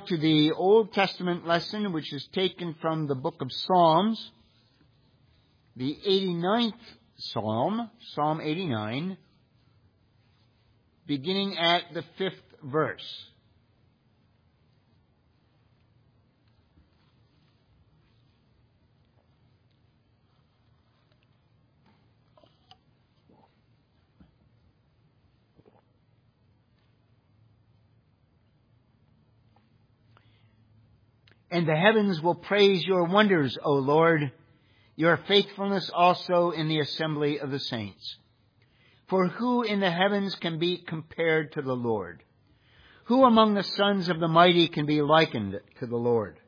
to the Old Testament lesson, which is taken from the book of Psalms, the 89th Psalm, Psalm 89, beginning at the 5th verse. And the heavens will praise your wonders, O Lord, your faithfulness also in the assembly of the saints. For who in the heavens can be compared to the Lord? Who among the sons of the mighty can be likened to the Lord?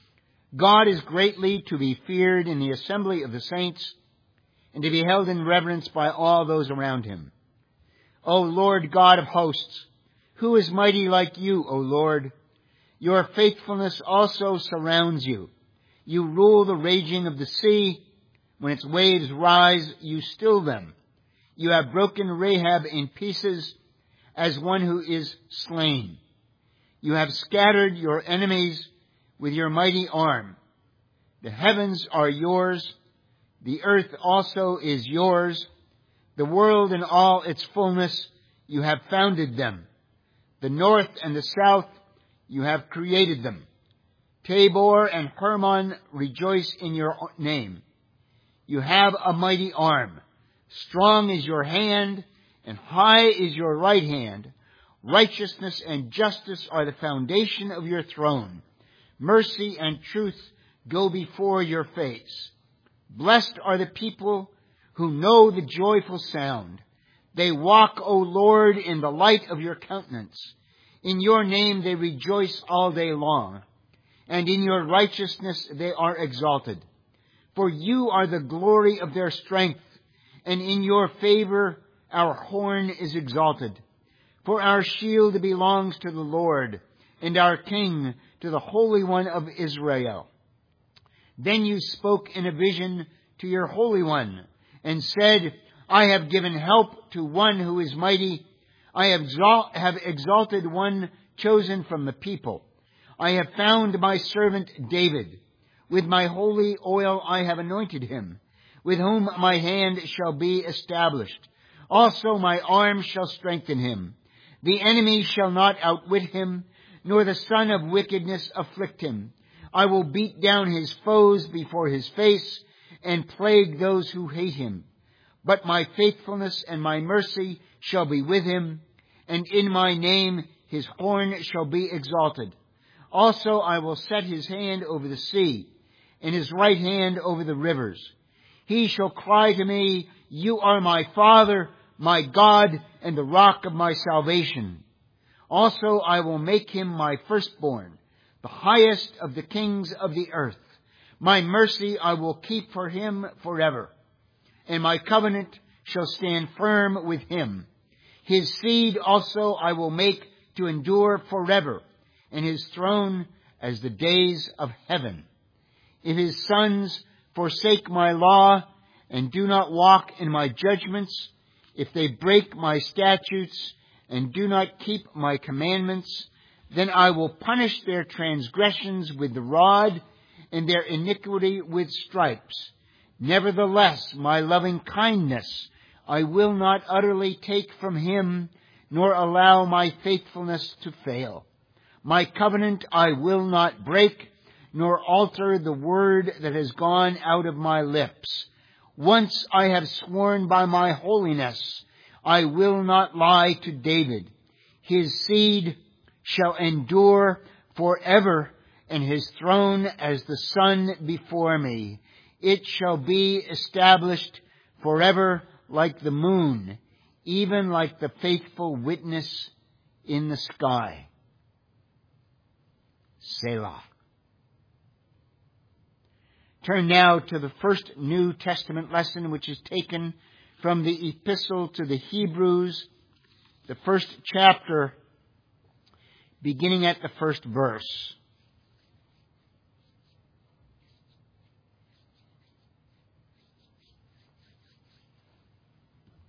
God is greatly to be feared in the assembly of the saints, and to be held in reverence by all those around him. O Lord God of hosts, who is mighty like you, O Lord? Your faithfulness also surrounds you. You rule the raging of the sea. When its waves rise, you still them. You have broken Rahab in pieces as one who is slain. You have scattered your enemies with your mighty arm. The heavens are yours. The earth also is yours. The world and all its fullness, you have founded them. The north and the south, you have created them. Tabor and Hermon rejoice in your name. You have a mighty arm. Strong is your hand, and high is your right hand. Righteousness and justice are the foundation of your throne. Mercy and truth go before your face. Blessed are the people who know the joyful sound. They walk, O Lord, in the light of your countenance. In your name they rejoice all day long, and in your righteousness they are exalted. For you are the glory of their strength, and in your favor our horn is exalted. For our shield belongs to the Lord, and our King to the Holy One of Israel. Then you spoke in a vision to your Holy One, and said, I have given help to one who is mighty. I have exalted one chosen from the people. I have found my servant David. With my holy oil I have anointed him, with whom my hand shall be established. Also my arm shall strengthen him. The enemy shall not outwit him, nor the son of wickedness afflict him. I will beat down his foes before his face, and plague those who hate him. But my faithfulness and my mercy shall be with him, and in my name his horn shall be exalted. Also I will set his hand over the sea, and his right hand over the rivers. He shall cry to me, you are my Father, my God, and the rock of my salvation. Also I will make him my firstborn, the highest of the kings of the earth. My mercy I will keep for him forever, and my covenant shall stand firm with him. His seed also I will make to endure forever, and his throne as the days of heaven. If his sons forsake my law and do not walk in my judgments, if they break my statutes and do not keep my commandments, then I will punish their transgressions with the rod and their iniquity with stripes. Nevertheless, my loving kindness I will not utterly take from him, nor allow my faithfulness to fail. My covenant I will not break, nor alter the word that has gone out of my lips. Once I have sworn by my holiness, I will not lie to David. His seed shall endure forever, and his throne as the sun before me. It shall be established forever like the moon, even like the faithful witness in the sky. Selah. Turn now to the first New Testament lesson, which is taken from the Epistle to the Hebrews, the first chapter, beginning at the first verse.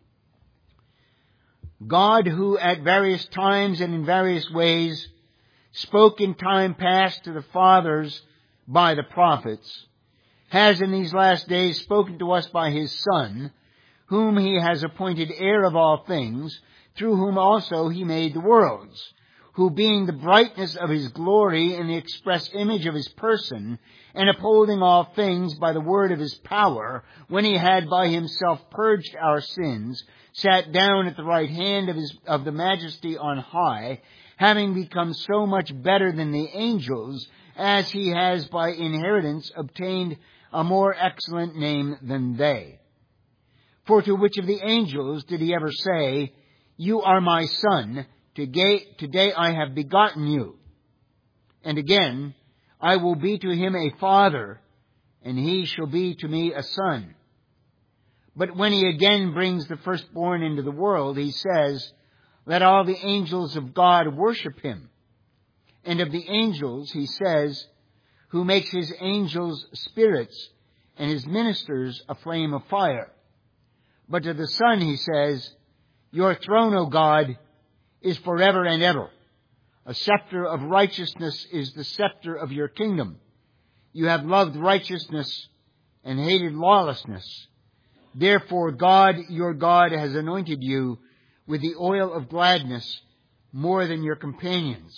God, who at various times and in various ways spoke in time past to the fathers by the prophets, has in these last days spoken to us by his Son, whom he has appointed heir of all things, through whom also he made the worlds, who being the brightness of his glory and the express image of his person, and upholding all things by the word of his power, when he had by himself purged our sins, sat down at the right hand of the majesty on high, having become so much better than the angels, as he has by inheritance obtained a more excellent name than they. For to which of the angels did he ever say, "You are my son, today I have begotten you"? And again, "I will be to him a father, and he shall be to me a son"? But when he again brings the firstborn into the world, he says, "Let all the angels of God worship him." And of the angels, he says, "Who makes his angels spirits and his ministers a flame of fire." But to the Son he says, "Your throne, O God, is forever and ever. A scepter of righteousness is the scepter of your kingdom. You have loved righteousness and hated lawlessness. Therefore God, your God, has anointed you with the oil of gladness more than your companions.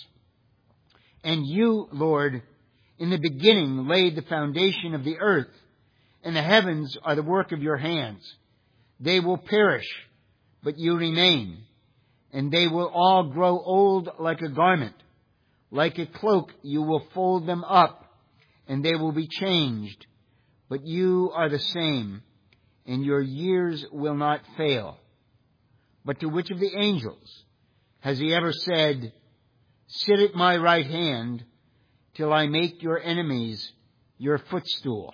And you, Lord, in the beginning laid the foundation of the earth, and the heavens are the work of your hands. They will perish, but you remain, and they will all grow old like a garment. Like a cloak you will fold them up, and they will be changed. But you are the same, and your years will not fail. But to which of the angels has he ever said, "Sit at my right hand till I make your enemies your footstool"?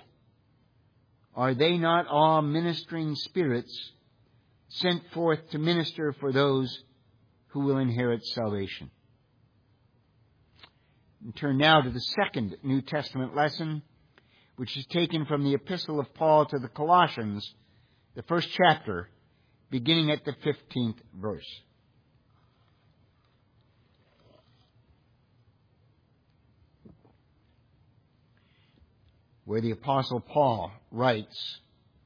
Are they not all ministering spirits sent forth to minister for those who will inherit salvation? And turn now to the second New Testament lesson, which is taken from the Epistle of Paul to the Colossians, the first chapter, beginning at the 15th verse. Where the Apostle Paul writes,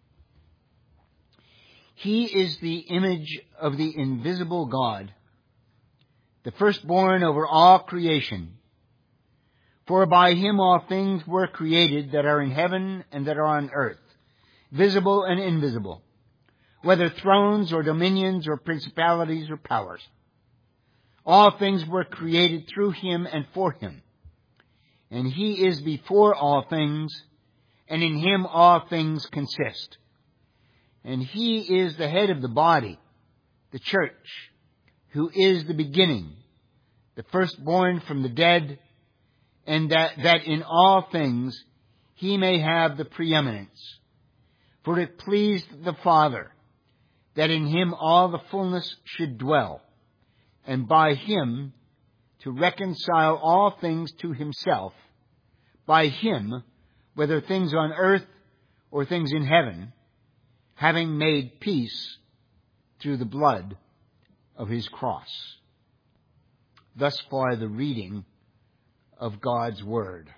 "He is the image of the invisible God, the firstborn over all creation. For by him all things were created that are in heaven and that are on earth, visible and invisible, whether thrones or dominions or principalities or powers. All things were created through him and for him. And he is before all things, and in him all things consist. And he is the head of the body, the church, who is the beginning, the firstborn from the dead, and that in all things he may have the preeminence. For it pleased the Father that in him all the fullness should dwell, and by him to reconcile all things to himself, by him, whether things on earth or things in heaven, having made peace through the blood of his cross." Thus far the reading of God's Word.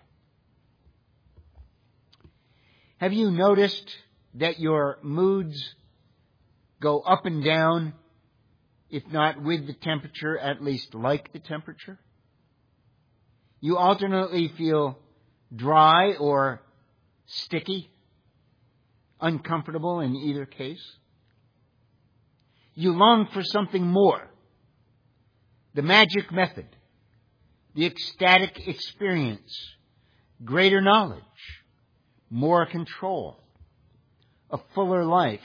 Have you noticed that your moods go up and down, if not with the temperature, at least like the temperature? You alternately feel dry or sticky, uncomfortable in either case. You long for something more. The magic method, the ecstatic experience, greater knowledge, more control, a fuller life.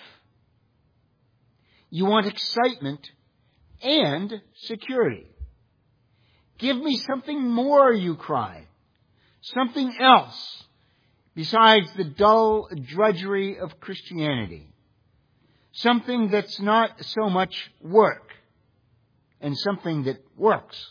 You want excitement and security. Give me something more, you cry. Something else besides the dull drudgery of Christianity. Something that's not so much work, and something that works.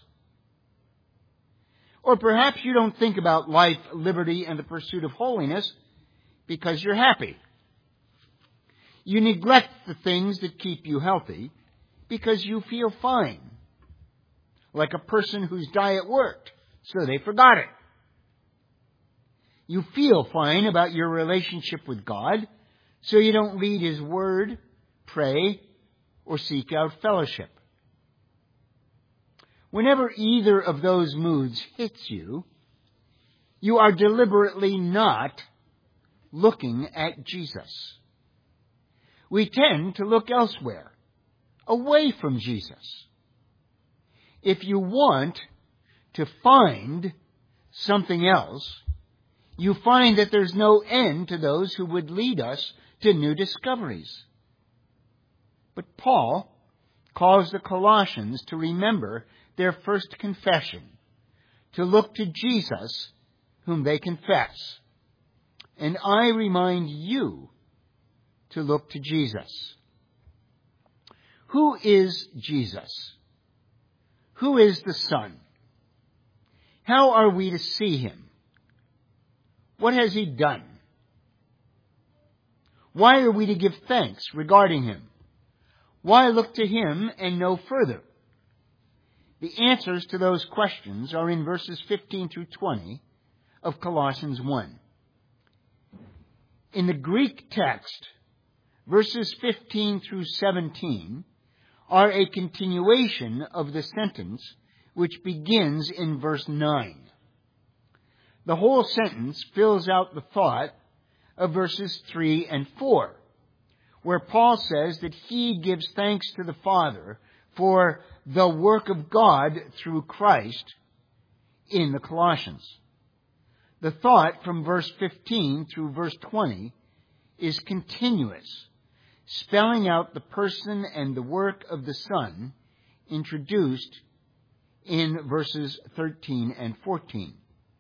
Or perhaps you don't think about life, liberty, and the pursuit of holiness because you're happy. You neglect the things that keep you healthy because you feel fine, like a person whose diet worked so they forgot it. You feel fine about your relationship with God, so you don't read His Word, pray, or seek out fellowship. Whenever either of those moods hits you, you are deliberately not looking at Jesus. We tend to look elsewhere, away from Jesus. If you want to find something else, you find that there's no end to those who would lead us to new discoveries. But Paul calls the Colossians to remember their first confession, to look to Jesus, whom they confess. And I remind you to look to Jesus. Who is Jesus? Who is the Son? How are we to see Him? What has He done? Why are we to give thanks regarding Him? Why look to Him and no further? The answers to those questions are in verses 15 through 20 of Colossians 1. In the Greek text, verses 15 through 17 are a continuation of the sentence which begins in verse 9. The whole sentence fills out the thought of verses 3 and 4, where Paul says that he gives thanks to the Father for the work of God through Christ in the Colossians. The thought from verse 15 through verse 20 is continuous, spelling out the person and the work of the Son introduced in verses 13 and 14.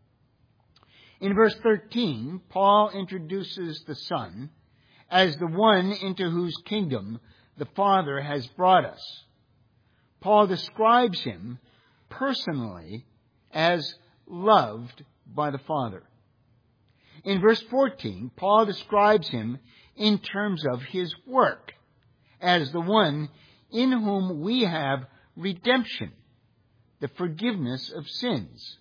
In verse 13, Paul introduces the Son as the one into whose kingdom the Father has brought us. Paul describes Him personally as loved by the Father. In verse 14, Paul describes Him in terms of His work as the one in whom we have redemption, the forgiveness of sins.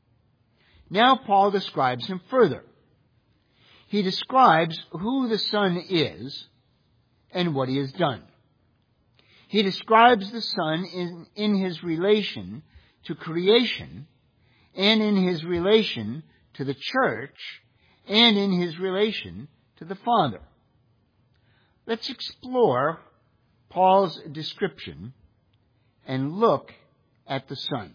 Now Paul describes Him further. He describes who the Son is and what He has done. He describes the Son in His relation to creation and in His relation to the church and in His relation to the Father. Let's explore Paul's description and look at the Son.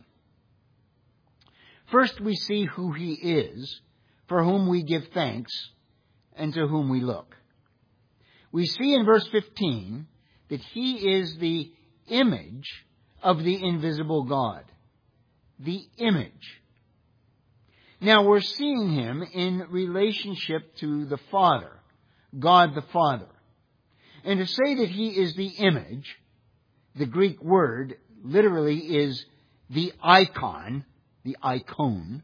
First, we see who He is, for whom we give thanks, and to whom we look. We see in verse 15 that He is the image of the invisible God. The image. Now we're seeing Him in relationship to the Father, God the Father. And to say that He is the image, the Greek word literally is the icon, the icon.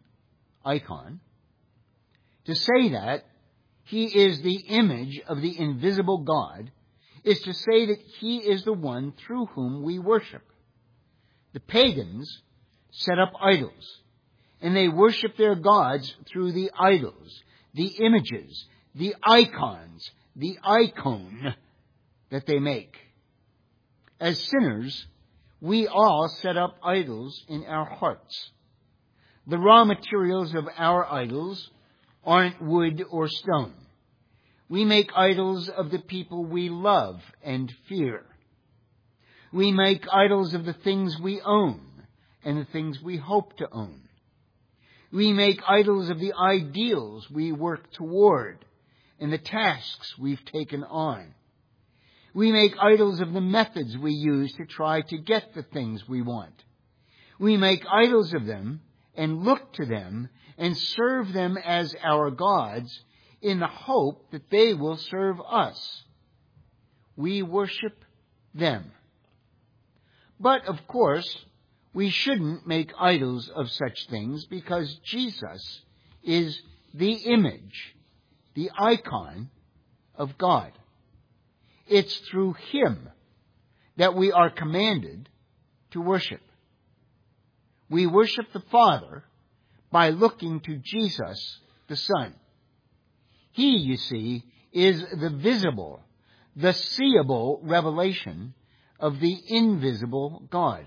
To say that He is the image of the invisible God is to say that He is the one through whom we worship. The pagans set up idols, and they worship their gods through the idols, the images, the icons, the icon that they make. As sinners, we all set up idols in our hearts. The raw materials of our idols aren't wood or stone. We make idols of the people we love and fear. We make idols of the things we own and the things we hope to own. We make idols of the ideals we work toward and the tasks we've taken on. We make idols of the methods we use to try to get the things we want. We make idols of them and look to them and serve them as our gods in the hope that they will serve us. We worship them. But, of course, we shouldn't make idols of such things because Jesus is the image, the icon of God. It's through Him that we are commanded to worship. We worship the Father by looking to Jesus, the Son. He, you see, is the visible, the seeable revelation of the invisible God.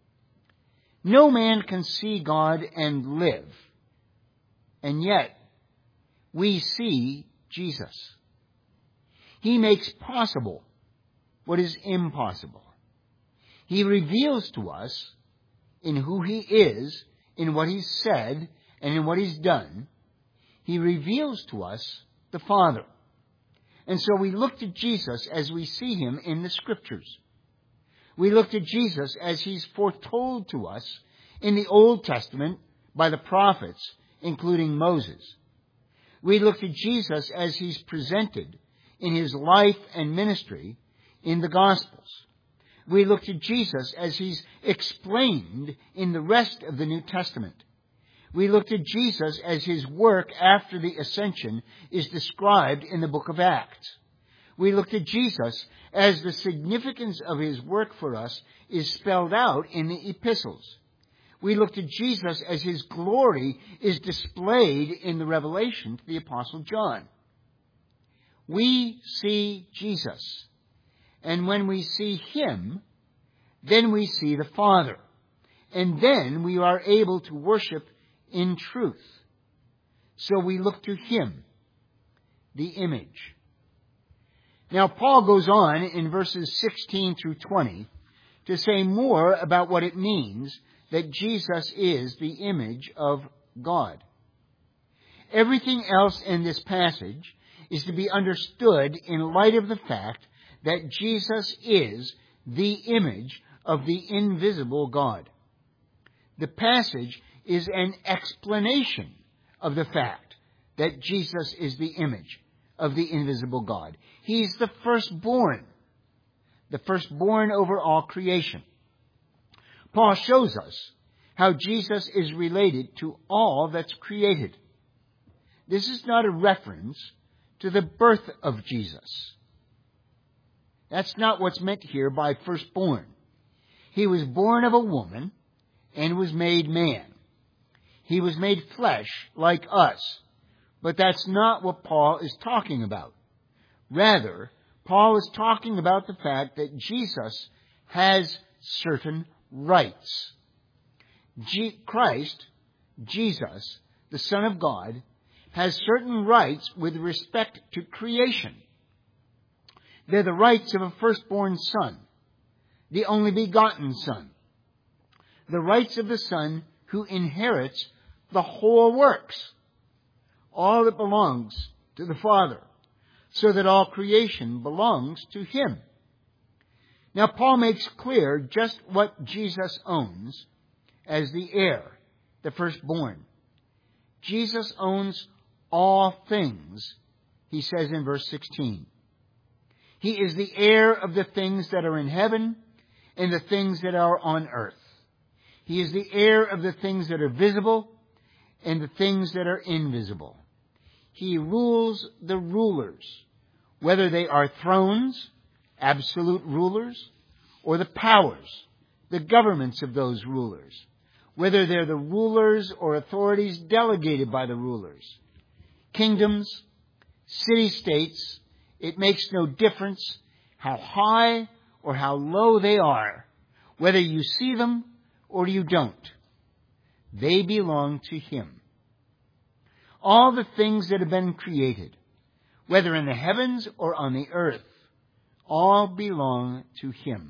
No man can see God and live, and yet we see Jesus. He makes possible what is impossible. He reveals to us in who He is, in what He's said, and in what He's done. He reveals to us the Father. And so we look to Jesus as we see Him in the Scriptures. We look to Jesus as He's foretold to us in the Old Testament by the prophets, including Moses. We look to Jesus as He's presented in His life and ministry in the Gospels. We look to Jesus as He's explained in the rest of the New Testament. We look to Jesus as His work after the ascension is described in the book of Acts. We look to Jesus as the significance of His work for us is spelled out in the epistles. We look to Jesus as His glory is displayed in the revelation to the Apostle John. We see Jesus. And when we see Him, then we see the Father. And then we are able to worship in truth. So we look to Him, the image. Now Paul goes on in verses 16 through 20 to say more about what it means that Jesus is the image of God. Everything else in this passage is to be understood in light of the fact that Jesus is the image of the invisible God. The passage is an explanation of the fact that Jesus is the image of the invisible God. He's the firstborn over all creation. Paul shows us how Jesus is related to all that's created. This is not a reference to the birth of Jesus. That's not what's meant here by firstborn. He was born of a woman and was made man. He was made flesh like us. But that's not what Paul is talking about. Rather, Paul is talking about the fact that Jesus has certain rights. Christ, Jesus, the Son of God, has certain rights with respect to creation. They're the rights of a firstborn son, the only begotten Son, the rights of the Son who inherits the whole works, all that belongs to the Father, so that all creation belongs to Him. Now, Paul makes clear just what Jesus owns as the heir, the firstborn. Jesus owns all things, he says in verse 16. He is the heir of the things that are in heaven and the things that are on earth. He is the heir of the things that are visible and the things that are invisible. He rules the rulers, whether they are thrones, absolute rulers, or the powers, the governments of those rulers, whether they're the rulers or authorities delegated by the rulers, kingdoms, city-states. It makes no difference how high or how low they are, whether you see them or you don't. They belong to Him. All the things that have been created, whether in the heavens or on the earth, all belong to Him.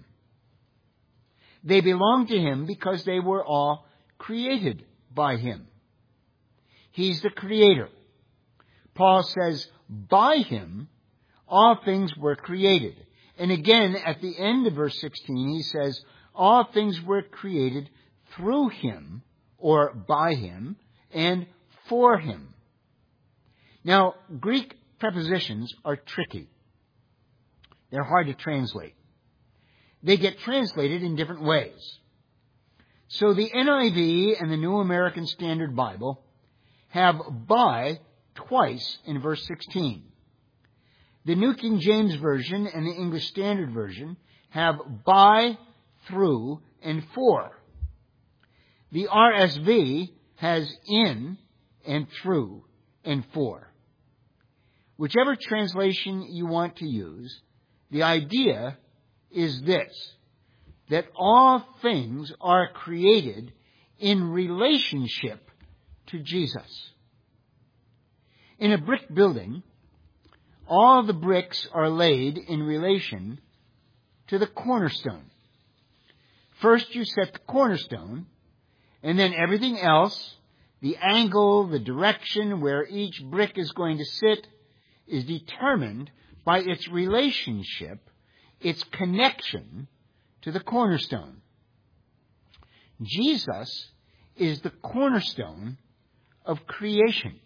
They belong to Him because they were all created by Him. He's the Creator. Paul says, by Him, all things were created. And again, at the end of verse 16, he says, all things were created through Him, or by Him, and for Him. Now, Greek prepositions are tricky. They're hard to translate. They get translated in different ways. So the NIV and the New American Standard Bible have by twice in verse 16. The New King James Version and the English Standard Version have by, through, and for. The RSV has in and through and for. Whichever translation you want to use, the idea is this, that all things are created in relationship to Jesus. In a brick building, all the bricks are laid in relation to the cornerstone. First you set the cornerstone, and then everything else, the angle, the direction where each brick is going to sit, is determined by its relationship, its connection to the cornerstone. Jesus is the cornerstone of creation.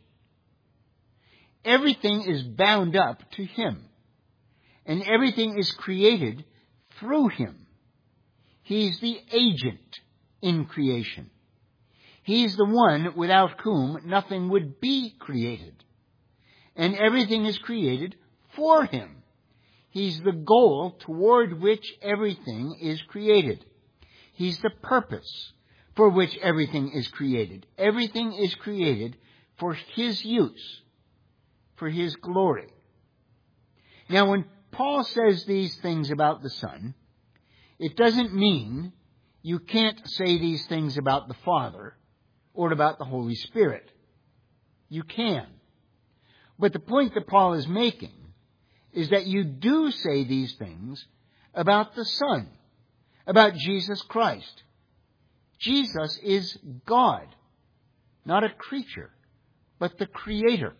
Everything is bound up to Him, and everything is created through Him. He's the agent in creation. He's the one without whom nothing would be created. And everything is created for Him. He's the goal toward which everything is created. He's the purpose for which everything is created. Everything is created for His use, for His glory. Now, when Paul says these things about the Son, it doesn't mean you can't say these things about the Father or about the Holy Spirit. You can. But the point that Paul is making is that you do say these things about the Son, about Jesus Christ. Jesus is God, not a creature, but the Creator.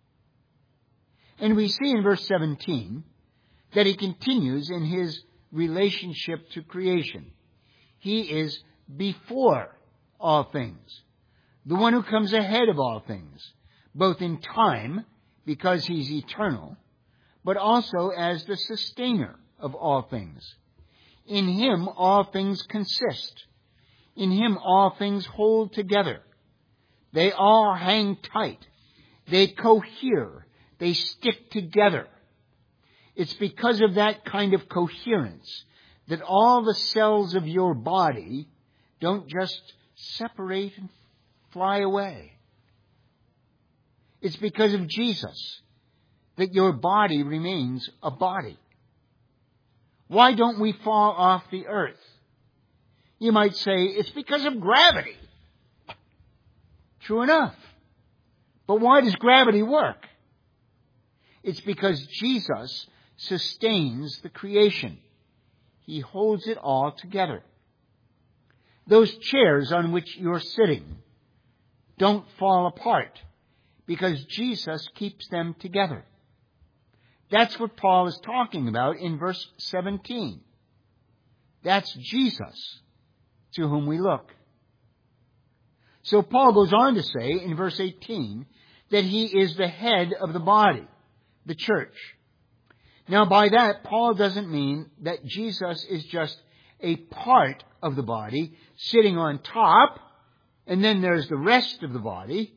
And we see in verse 17 that He continues in His relationship to creation. He is before all things, the one who comes ahead of all things, both in time, because He's eternal, but also as the sustainer of all things. In Him all things consist. In Him all things hold together. They all hang tight. They cohere. They stick together. It's because of that kind of coherence that all the cells of your body don't just separate and fly away. It's because of Jesus that your body remains a body. Why don't we fall off the earth? You might say, it's because of gravity. True enough. But why does gravity work? It's because Jesus sustains the creation. He holds it all together. Those chairs on which you're sitting don't fall apart because Jesus keeps them together. That's what Paul is talking about in verse 17. That's Jesus to whom we look. So Paul goes on to say in verse 18 that He is the head of the body, the church. Now by that, Paul doesn't mean that Jesus is just a part of the body sitting on top, and then there's the rest of the body.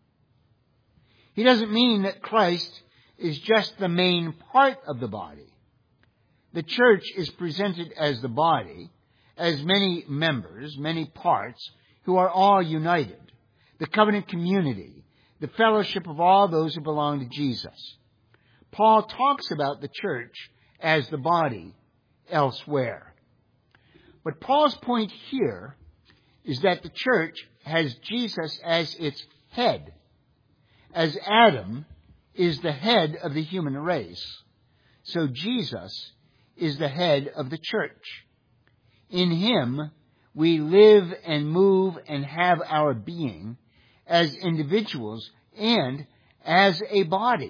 He doesn't mean that Christ is just the main part of the body. The church is presented as the body, as many members, many parts, who are all united. The covenant community, the fellowship of all those who belong to Jesus. Paul talks about the church as the body elsewhere. But Paul's point here is that the church has Jesus as its head, as Adam is the head of the human race. So Jesus is the head of the church. In Him, we live and move and have our being as individuals and as a body.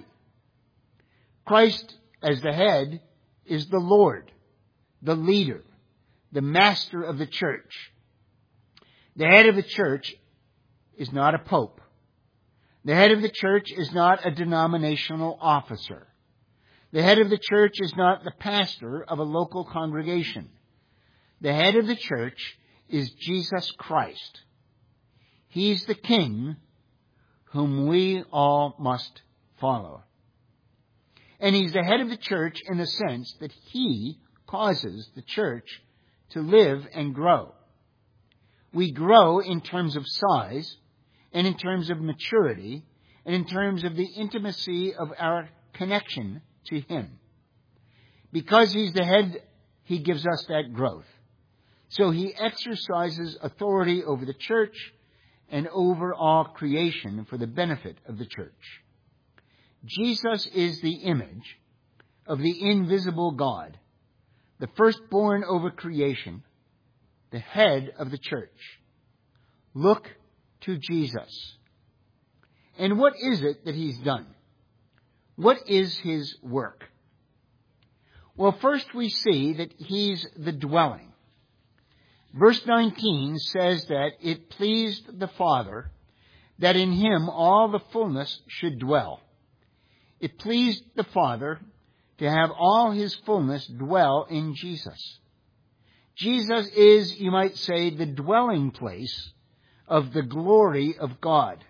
Christ, as the head, is the Lord, the leader, the master of the church. The head of the church is not a pope. The head of the church is not a denominational officer. The head of the church is not the pastor of a local congregation. The head of the church is Jesus Christ. He's the King whom we all must follow. And He's the head of the church in the sense that He causes the church to live and grow. We grow in terms of size and in terms of maturity, and in terms of the intimacy of our connection to Him. Because He's the head, He gives us that growth. So He exercises authority over the church and over all creation for the benefit of the church. Jesus is the image of the invisible God, the firstborn over creation, the head of the church. Look to Jesus. And what is it that He's done? What is His work? Well, first we see that He's the dwelling. Verse 19 says that it pleased the Father that in Him all the fullness should dwell. It pleased the Father to have all His fullness dwell in Jesus. Jesus is, you might say, the dwelling place of the glory of God.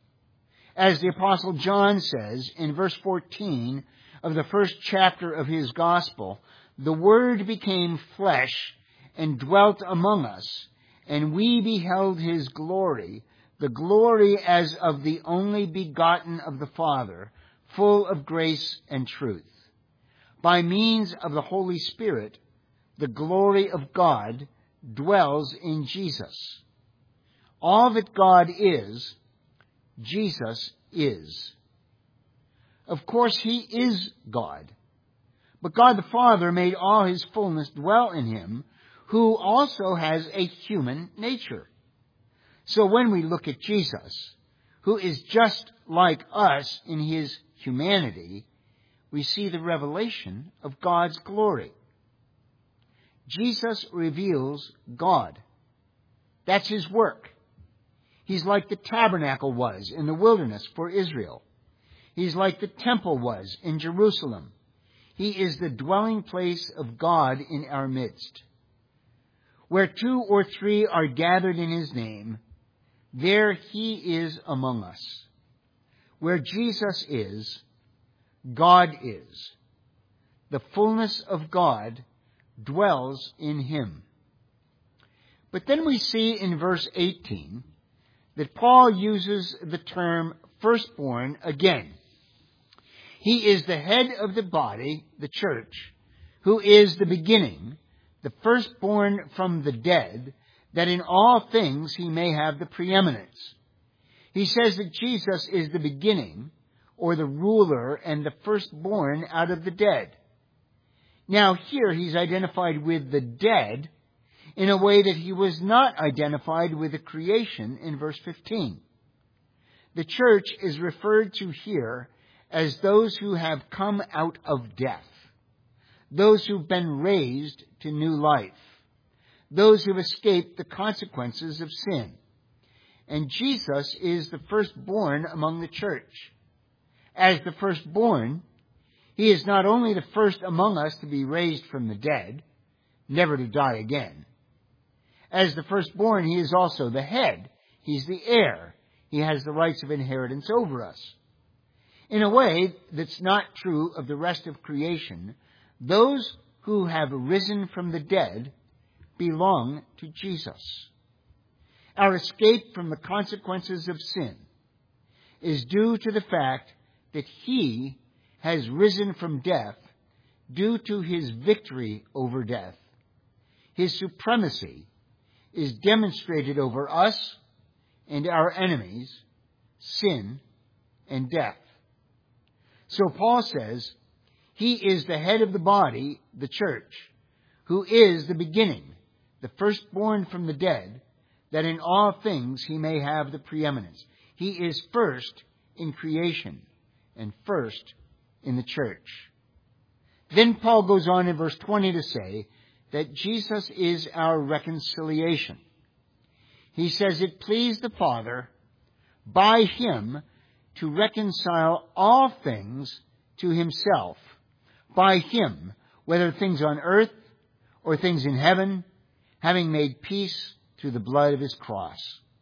As the Apostle John says in verse 14 of the first chapter of his Gospel, the Word became flesh and dwelt among us, and we beheld His glory, the glory as of the only begotten of the Father, full of grace and truth. By means of the Holy Spirit, the glory of God dwells in Jesus. All that God is, Jesus is. Of course, He is God. But God the Father made all His fullness dwell in Him, who also has a human nature. So when we look at Jesus, who is just like us in His humanity, we see the revelation of God's glory. Jesus reveals God. That's His work. He's like the tabernacle was in the wilderness for Israel. He's like the temple was in Jerusalem. He is the dwelling place of God in our midst. Where 2 or 3 are gathered in His name, there He is among us. Where Jesus is, God is. The fullness of God dwells in Him. But then we see in verse 18 that Paul uses the term firstborn again. He is the head of the body, the church, who is the beginning, the firstborn from the dead, that in all things He may have the preeminence. He says that Jesus is the beginning, or the ruler and the firstborn out of the dead. Now here He's identified with the dead in a way that He was not identified with the creation in verse 15. The church is referred to here as those who have come out of death, those who've been raised to new life, those who've escaped the consequences of sin. And Jesus is the firstborn among the church. As the firstborn, He is not only the first among us to be raised from the dead, never to die again. As the firstborn, He is also the head. He's the heir. He has the rights of inheritance over us. In a way that's not true of the rest of creation, those who have risen from the dead belong to Jesus. Our escape from the consequences of sin is due to the fact that He has risen from death due to His victory over death. His supremacy is demonstrated over us and our enemies, sin and death. So Paul says, He is the head of the body, the church, who is the beginning, the firstborn from the dead, that in all things He may have the preeminence. He is first in creation and first in the church. Then Paul goes on in verse 20 to say that Jesus is our reconciliation. He says it pleased the Father by Him to reconcile all things to Himself, by Him, whether things on earth or things in heaven, having made peace through the blood of His cross.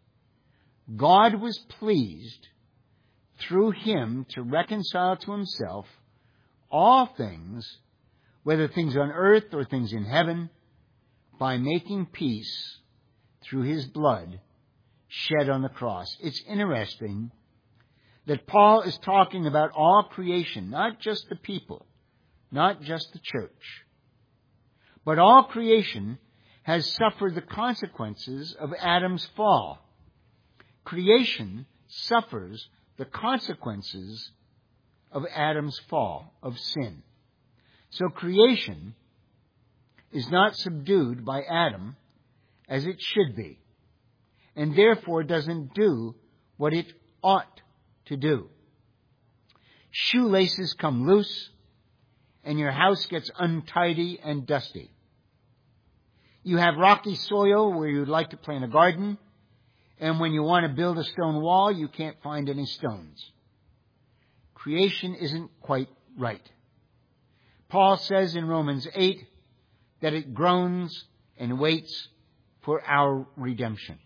God was pleased through Him to reconcile to Himself all things, whether things on earth or things in heaven, by making peace through His blood, shed on the cross. It's interesting that Paul is talking about all creation, not just the people, not just the church, but all creation has suffered the consequences of Adam's fall. Creation suffers the consequences of Adam's fall, of sin. So creation is not subdued by Adam as it should be, and therefore doesn't do what it ought to do. Shoelaces come loose, and your house gets untidy and dusty. You have rocky soil where you'd like to plant a garden, and when you want to build a stone wall, you can't find any stones. Creation isn't quite right. Paul says in Romans 8 that it groans and waits for our redemption.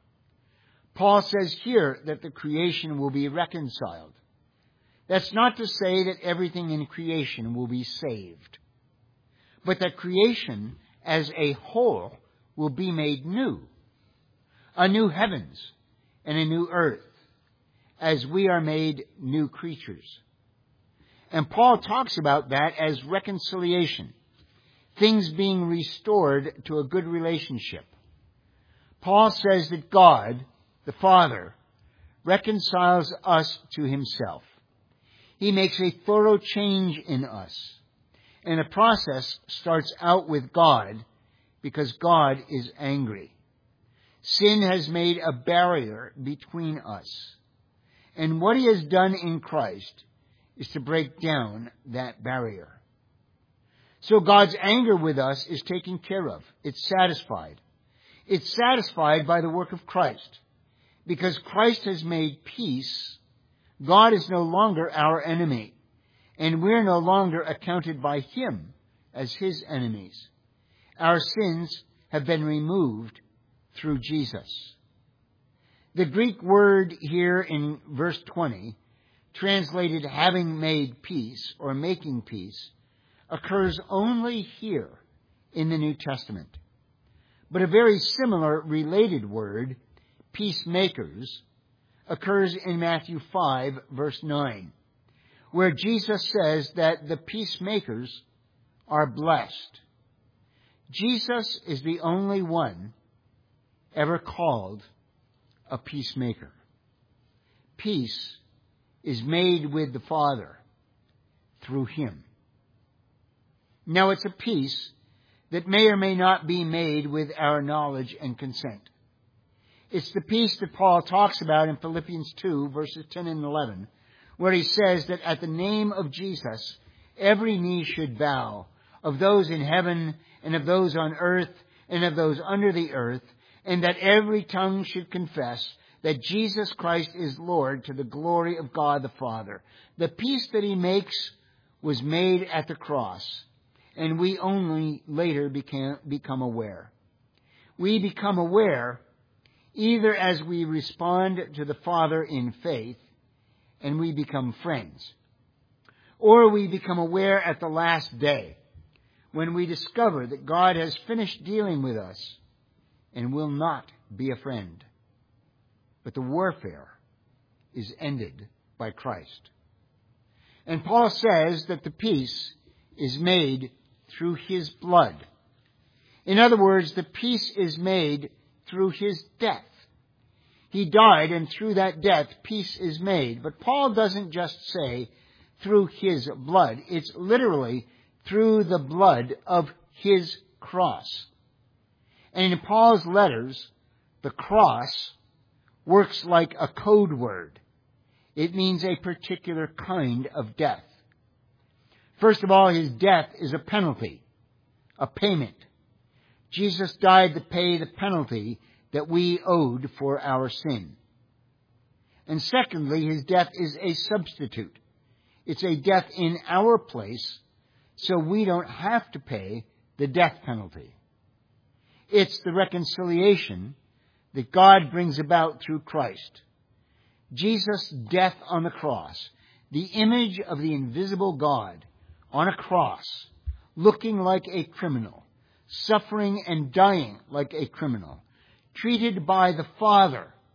Paul says here that the creation will be reconciled. That's not to say that everything in creation will be saved, but that creation as a whole will be made new. A new heavens and a new earth, as we are made new creatures. And Paul talks about that as reconciliation, things being restored to a good relationship. Paul says that God, the Father, reconciles us to himself. He makes a thorough change in us. And the process starts out with God because God is angry. Sin has made a barrier between us. And what he has done in Christ is to break down that barrier. So God's anger with us is taken care of. It's satisfied. It's satisfied by the work of Christ. Because Christ has made peace, God is no longer our enemy. And we're no longer accounted by him as his enemies. Our sins have been removed through Jesus. The Greek word here in verse 20, translated having made peace or making peace, occurs only here in the New Testament. But a very similar related word, peacemakers, occurs in Matthew 5, verse 9, where Jesus says that the peacemakers are blessed. Jesus is the only one ever called a peacemaker. Peace is made with the Father through him. Now it's a peace that may or may not be made with our knowledge and consent. It's the peace that Paul talks about in Philippians 2, verses 10 and 11, where he says that at the name of Jesus, every knee should bow, of those in heaven and of those on earth and of those under the earth, and that every tongue should confess that Jesus Christ is Lord, to the glory of God the Father. The peace that he makes was made at the cross, and we only later become aware. We become aware either as we respond to the Father in faith and we become friends, or we become aware at the last day when we discover that God has finished dealing with us and will not be a friend. But the warfare is ended by Christ. And Paul says that the peace is made through his blood. In other words, the peace is made through his death. He died, and through that death, peace is made. But Paul doesn't just say through his blood. It's literally through the blood of his cross. And in Paul's letters, the cross works like a code word. It means a particular kind of death. First of all, his death is a penalty, a payment. Jesus died to pay the penalty that we owed for our sin. And secondly, his death is a substitute. It's a death in our place, so we don't have to pay the death penalty. It's the reconciliation that God brings about through Christ. Jesus' death on the cross, the image of the invisible God on a cross, looking like a criminal, suffering and dying like a criminal, treated by the Father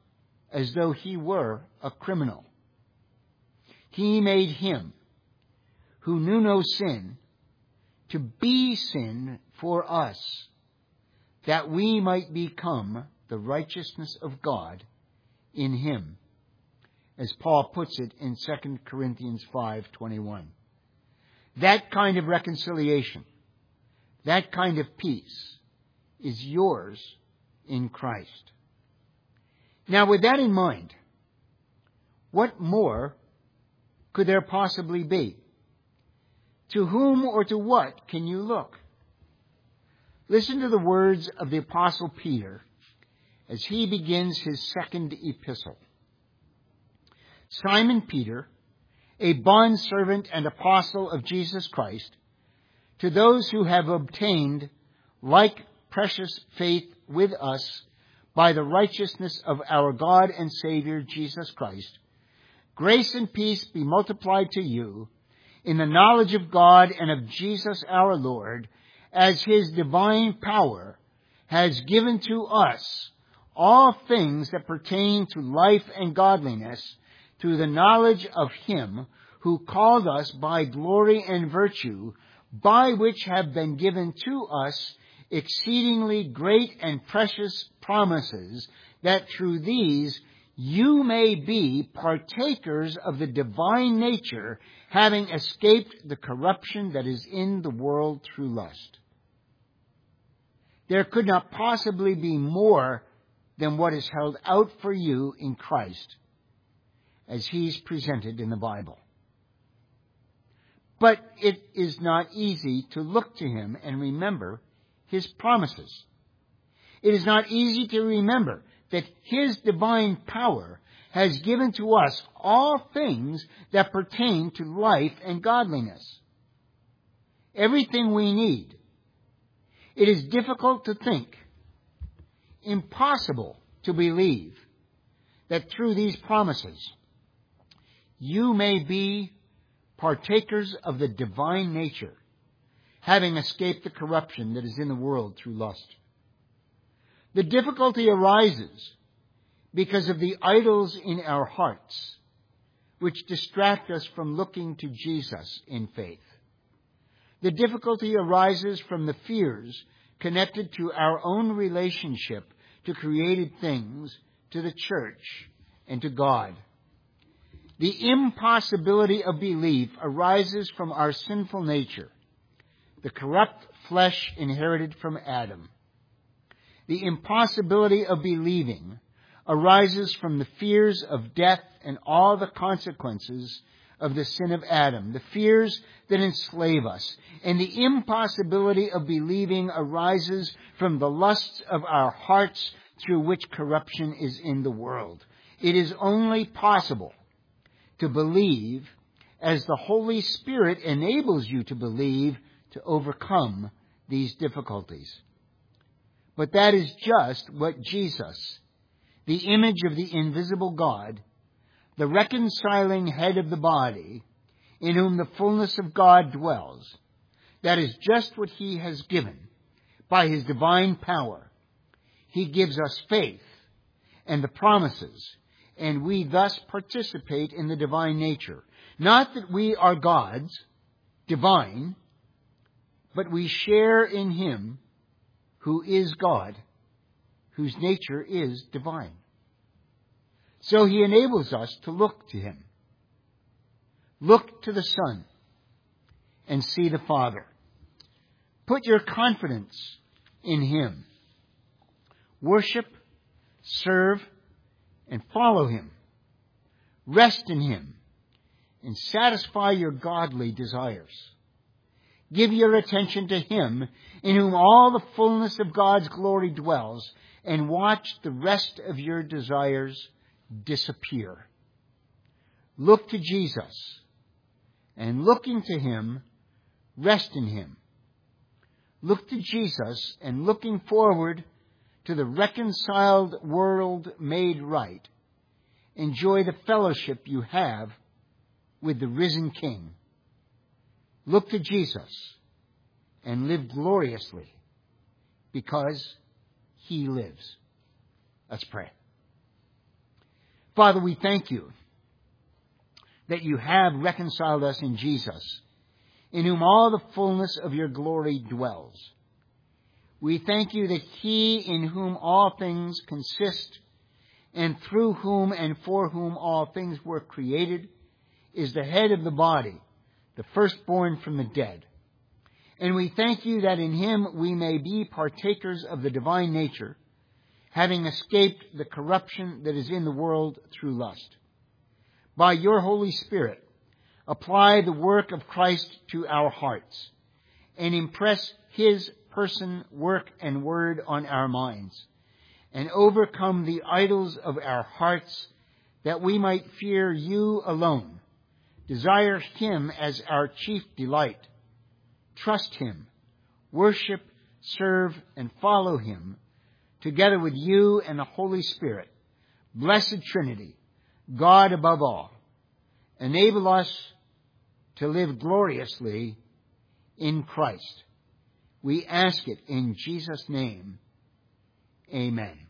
as though he were a criminal. He made him who knew no sin to be sin for us, that we might become the righteousness of God in him, as Paul puts it in 2 Corinthians 5:21. That kind of reconciliation, that kind of peace is yours in Christ. Now, with that in mind, what more could there possibly be? To whom or to what can you look? Listen to the words of the Apostle Peter as he begins his second epistle. Simon Peter, a bondservant and apostle of Jesus Christ, to those who have obtained like precious faith with us by the righteousness of our God and Savior Jesus Christ, grace and peace be multiplied to you in the knowledge of God and of Jesus our Lord, as his divine power has given to us all things that pertain to life and godliness, through the knowledge of him who called us by glory and virtue, by which have been given to us exceedingly great and precious promises, that through these you may be partakers of the divine nature, having escaped the corruption that is in the world through lust. There could not possibly be more than what is held out for you in Christ, as he's presented in the Bible. But it is not easy to look to him and remember his promises. It is not easy to remember that his divine power has given to us all things that pertain to life and godliness. Everything we need. It is difficult to think, impossible to believe, that through these promises you may be partakers of the divine nature, having escaped the corruption that is in the world through lust. The difficulty arises because of the idols in our hearts, which distract us from looking to Jesus in faith. The difficulty arises from the fears connected to our own relationship to created things, to the church, and to God. The impossibility of belief arises from our sinful nature, the corrupt flesh inherited from Adam. The impossibility of believing arises from the fears of death and all the consequences of the sin of Adam, the fears that enslave us. And the impossibility of believing arises from the lusts of our hearts, through which corruption is in the world. It is only possible to believe as the Holy Spirit enables you to believe, to overcome these difficulties. But that is just what Jesus, the image of the invisible God, the reconciling head of the body, in whom the fullness of God dwells, that is just what he has given by his divine power. He gives us faith and the promises, and we thus participate in the divine nature. Not that we are God's, divine, but we share in him who is God, whose nature is divine. So he enables us to look to him. Look to the Son and see the Father. Put your confidence in him. Worship, serve, and follow him. Rest in him and satisfy your godly desires. Give your attention to him in whom all the fullness of God's glory dwells, and watch the rest of your desires disappear. Look to Jesus, and looking to him, rest in him. Look to Jesus, and looking forward to the reconciled world made right, enjoy the fellowship you have with the risen King. Look to Jesus and live gloriously because he lives. Let's pray. Father, we thank you that you have reconciled us in Jesus, in whom all the fullness of your glory dwells. We thank you that he in whom all things consist, and through whom and for whom all things were created, is the head of the body, the firstborn from the dead. And we thank you that in him we may be partakers of the divine nature, having escaped the corruption that is in the world through lust. By your Holy Spirit, apply the work of Christ to our hearts, and impress his person, work, and word on our minds, and overcome the idols of our hearts, that we might fear you alone, desire him as our chief delight, trust him, worship, serve, and follow him, together with you and the Holy Spirit, blessed Trinity, God above all. Enable us to live gloriously in Christ. We ask it in Jesus' name. Amen.